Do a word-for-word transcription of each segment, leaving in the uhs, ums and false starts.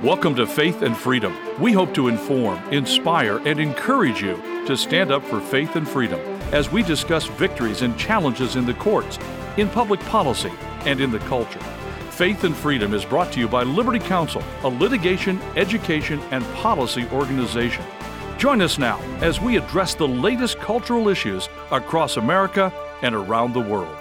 Welcome to Faith and Freedom. We hope to inform, inspire, and encourage you to stand up for faith and freedom as we discuss victories and challenges in the courts, in public policy, and in the culture. Faith and Freedom is brought to you by Liberty Counsel, a litigation, education, and policy organization. Join us now as we address the latest cultural issues across America and around the world.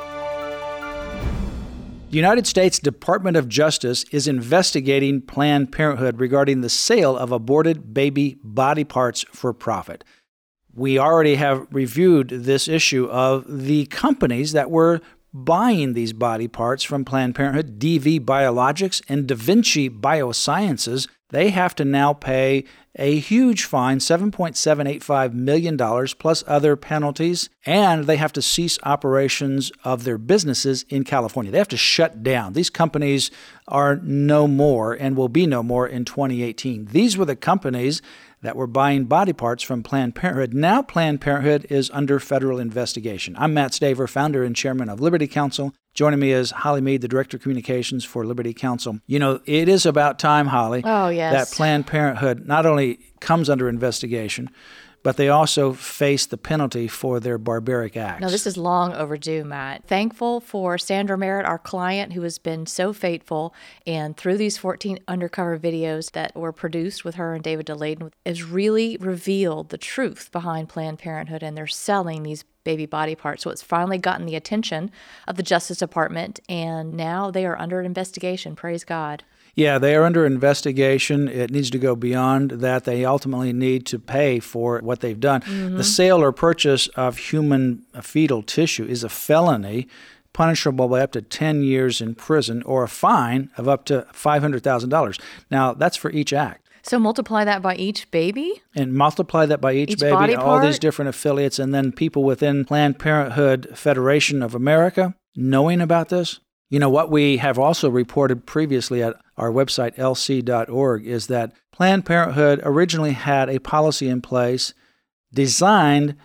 The United States Department of Justice is investigating Planned Parenthood regarding the sale of aborted baby body parts for profit. We already have reviewed this issue of the companies that were buying these body parts from Planned Parenthood, D V Biologics and Da Vinci Biosciences. They have to now pay a huge fine, seven point seven eight five million dollars, plus other penalties, and they have to cease operations of their businesses in California. They have to shut down. These companies are no more and will be no more in twenty eighteen. These were the companies that were buying body parts from Planned Parenthood. Now Planned Parenthood is under federal investigation. I'm Matt Staver, founder and chairman of Liberty Counsel. Joining me is Holly Mead, the Director of Communications for Liberty Counsel. You know, it is about time, Holly, oh, yes. that Planned Parenthood not only comes under investigation, but they also face the penalty for their barbaric acts. No, this is long overdue, Matt. Thankful for Sandra Merritt, our client, who has been so faithful, and through these fourteen undercover videos that were produced with her and David Daleiden, has really revealed the truth behind Planned Parenthood, and they're selling these baby body parts. So it's finally gotten the attention of the Justice Department, and now they are under investigation. Praise God. Yeah, they are under investigation. It needs to go beyond that. They ultimately need to pay for what they've done. Mm-hmm. The sale or purchase of human fetal tissue is a felony, punishable by up to ten years in prison or a fine of up to five hundred thousand dollars. Now, that's for each act. So multiply that by each baby? And multiply that by each, each baby, all these different affiliates, and then people within Planned Parenthood Federation of America knowing about this. You know, what we have also reported previously at our website, L C dot org, is that Planned Parenthood originally had a policy in place designed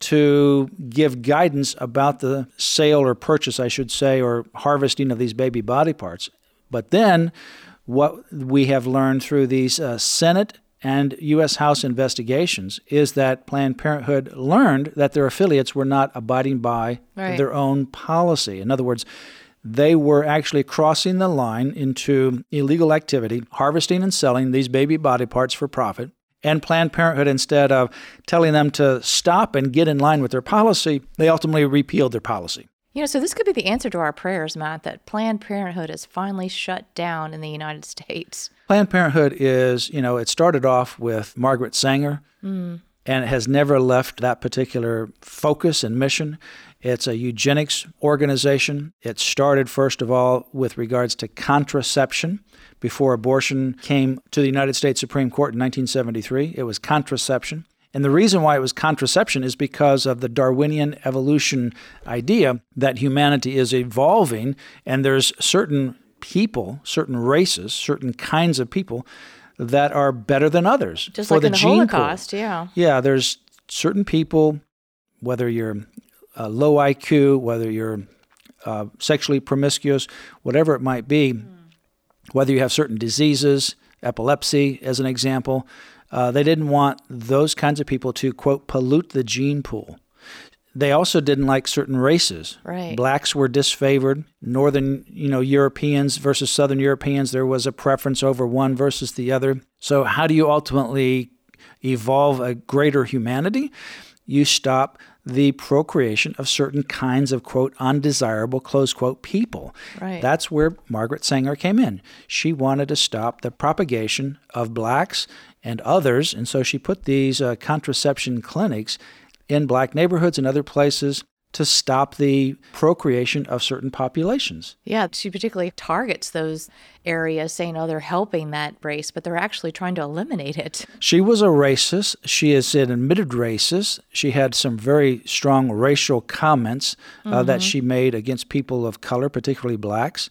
to give guidance about the sale or purchase, I should say, or harvesting of these baby body parts. But then what we have learned through these uh, Senate and U S House investigations is that Planned Parenthood learned that their affiliates were not abiding by right. their own policy. In other words, they were actually crossing the line into illegal activity, harvesting and selling these baby body parts for profit. And Planned Parenthood, instead of telling them to stop and get in line with their policy, they ultimately repealed their policy. You know, so this could be the answer to our prayers, Matt, that Planned Parenthood is finally shut down in the United States. Planned Parenthood is, you know, it started off with Margaret Sanger, mm. and it has never left that particular focus and mission. It's a eugenics organization. It started, first of all, with regards to contraception. Before abortion came to the United States Supreme Court in nineteen seventy-three, it was contraception. And the reason why it was contraception is because of the Darwinian evolution idea that humanity is evolving, and there's certain people, certain races, certain kinds of people that are better than others. Just for like the in the gene Holocaust, pool. yeah. Yeah, there's certain people, whether you're uh, low I Q, whether you're uh, sexually promiscuous, whatever it might be, mm. whether you have certain diseases, epilepsy as an example, uh, they didn't want those kinds of people to, quote, pollute the gene pool. They also didn't like certain races. Right. Blacks were disfavored. Northern, you know, Europeans versus Southern Europeans, there was a preference over one versus the other. So how do you ultimately evolve a greater humanity? You stop the procreation of certain kinds of, quote, undesirable, close quote, people. Right. That's where Margaret Sanger came in. She wanted to stop the propagation of blacks and others, and so she put these uh, contraception clinics in black neighborhoods and other places to stop the procreation of certain populations. Yeah, she particularly targets those areas, saying, oh, they're helping that race, but they're actually trying to eliminate it. She was a racist. She is an admitted racist. She had some very strong racial comments uh, mm-hmm. that she made against people of color, particularly blacks.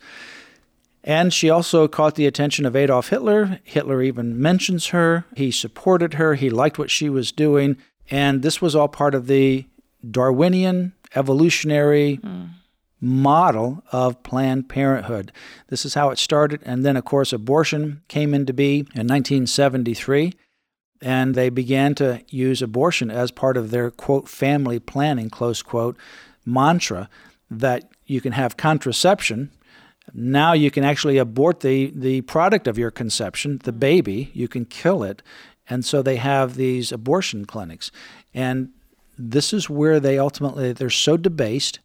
And she also caught the attention of Adolf Hitler. Hitler even mentions her. He supported her. He liked what she was doing. And this was all part of the Darwinian evolutionary mm. model of Planned Parenthood. This is how it started. And then, of course, abortion came into being in nineteen seventy-three. And they began to use abortion as part of their, quote, family planning, close quote, mantra that you can have contraception. Now you can actually abort the, the product of your conception, the baby. You can kill it. And so they have these abortion clinics. And this is where they ultimately, they're so debased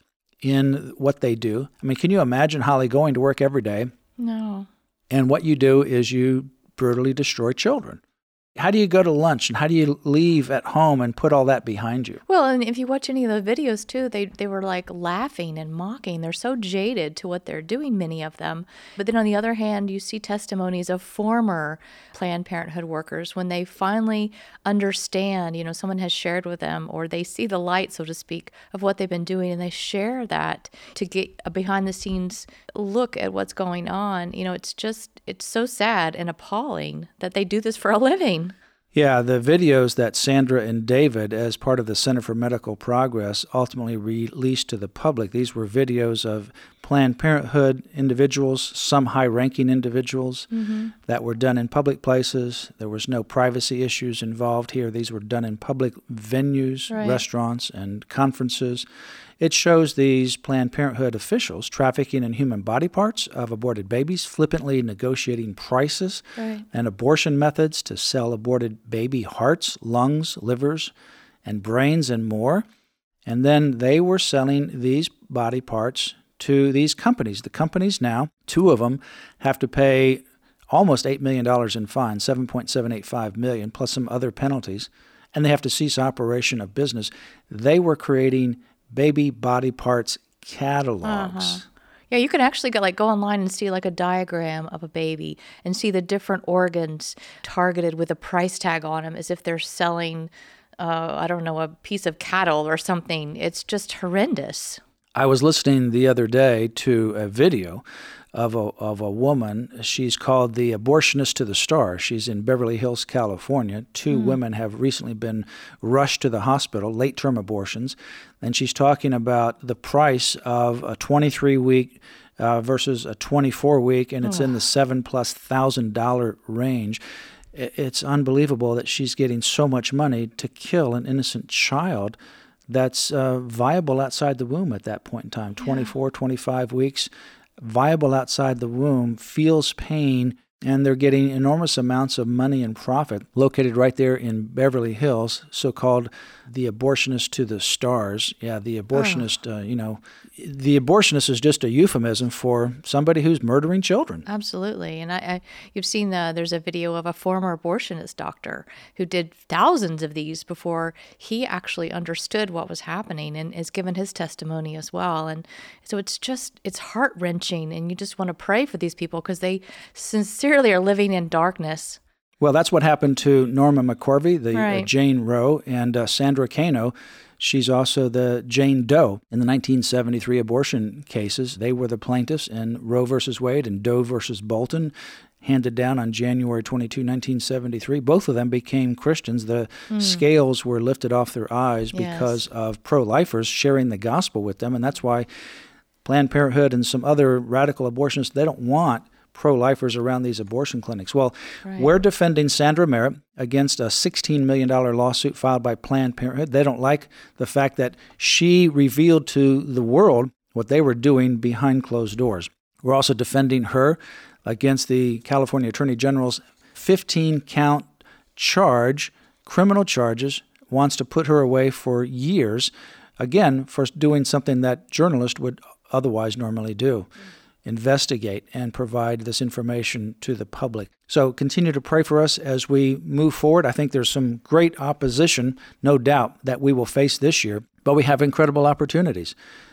in what they do. I mean, can you imagine, Holly, going to work every day? No. And what you do is you brutally destroy children. How do you go to lunch and how do you leave at home and put all that behind you? Well, and if you watch any of the videos too, they, they were like laughing and mocking. They're so jaded to what they're doing, many of them. But then on the other hand, you see testimonies of former Planned Parenthood workers when they finally understand, you know, someone has shared with them or they see the light, so to speak, of what they've been doing and they share that to get a behind the scenes look at what's going on. You know, it's just, it's so sad and appalling that they do this for a living. Yeah, the videos that Sandra and David, as part of the Center for Medical Progress, ultimately released to the public, these were videos of Planned Parenthood individuals, some high-ranking individuals, mm-hmm. that were done in public places. There was no privacy issues involved here. These were done in public venues, right. restaurants, and conferences. It shows these Planned Parenthood officials trafficking in human body parts of aborted babies, flippantly negotiating prices right. and abortion methods to sell aborted baby hearts, lungs, livers, and brains, and more. And then they were selling these body parts to these companies. The companies now, two of them, have to pay almost eight million dollars in fines, seven point seven eight five million dollars, plus some other penalties, and they have to cease operation of business. They were creating baby body parts catalogs. Uh-huh. Yeah, you can actually go like go online and see like a diagram of a baby and see the different organs targeted with a price tag on them as if they're selling, uh, I don't know, a piece of cattle or something. It's just horrendous. I was listening the other day to a video of a of a woman. She's called the Abortionist to the Stars. She's in Beverly Hills, California. Two mm. women have recently been rushed to the hospital, late-term abortions, and she's talking about the price of a twenty-three week uh, versus a twenty-four week, and it's oh. in the seven plus thousand dollar range. It's unbelievable that she's getting so much money to kill an innocent child that's uh, viable outside the womb at that point in time, yeah. twenty-four, twenty-five weeks. Viable outside the womb, feels pain, and they're getting enormous amounts of money and profit located right there in Beverly Hills, so-called the Abortionist to the Stars. Yeah, the abortionist, oh. uh, you know, the abortionist is just a euphemism for somebody who's murdering children. Absolutely. And I, I you've seen the, there's a video of a former abortionist doctor who did thousands of these before he actually understood what was happening and has given his testimony as well. And so it's just, it's heart-wrenching, and you just want to pray for these people because they sincerely are living in darkness. Well, that's what happened to Norma McCorvey, the right. uh, Jane Roe, and uh, Sandra Cano. She's also the Jane Doe in the nineteen seventy-three abortion cases. They were the plaintiffs in Roe versus Wade and Doe versus Bolton, handed down on January twenty-second, nineteen seventy-three. Both of them became Christians. The mm. scales were lifted off their eyes yes. because of pro-lifers sharing the gospel with them, and that's why Planned Parenthood and some other radical abortionists, they don't want pro-lifers around these abortion clinics. Well, right. we're defending Sandra Merritt against a sixteen million dollars lawsuit filed by Planned Parenthood. They don't like the fact that she revealed to the world what they were doing behind closed doors. We're also defending her against the California Attorney General's fifteen count charge, criminal charges, wants to put her away for years, again, for doing something that journalists would otherwise normally do. Investigate and provide this information to the public. So continue to pray for us as we move forward. I think there's some great opposition, no doubt, that we will face this year, but we have incredible opportunities.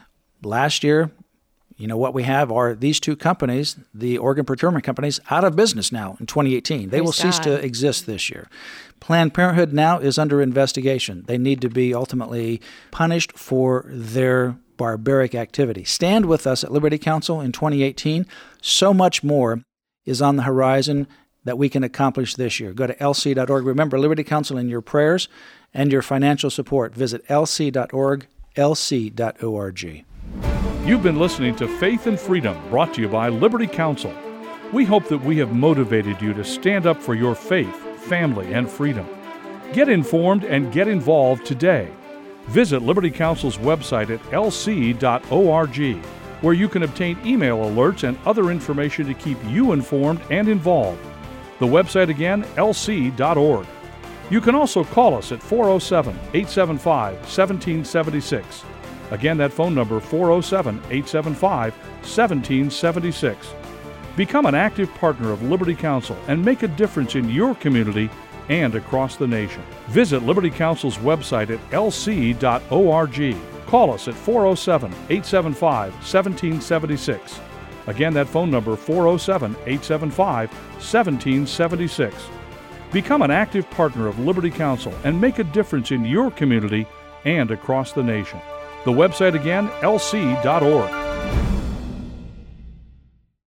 Last year, you know, what we have are these two companies, the organ procurement companies, out of business now in twenty eighteen. They Praise will cease God. to exist this year. Planned Parenthood now is under investigation. They need to be ultimately punished for their barbaric activity. Stand with us at Liberty Counsel in twenty eighteen. So much more is on the horizon that we can accomplish this year. Go to L C dot org. Remember, Liberty Counsel in your prayers and your financial support. Visit L C dot org, L C dot org. You've been listening to Faith and Freedom, brought to you by Liberty Counsel. We hope that we have motivated you to stand up for your faith, family, and freedom. Get informed and get involved today. Visit Liberty Counsel's website at l c dot org, where you can obtain email alerts and other information to keep you informed and involved. The website again, l c dot org. You can also call us at four oh seven, eight seven five, one seven seven six. Again, that phone number, four oh seven, eight seven five, one seven seven six. Become an active partner of Liberty Counsel and make a difference in your community and across the nation. Visit Liberty Counsel's website at l c dot org. Call us at four oh seven, eight seven five, one seven seven six. Again, that phone number, four oh seven, eight seven five, one seven seven six. Become an active partner of Liberty Counsel and make a difference in your community and across the nation. The website again, l c dot org.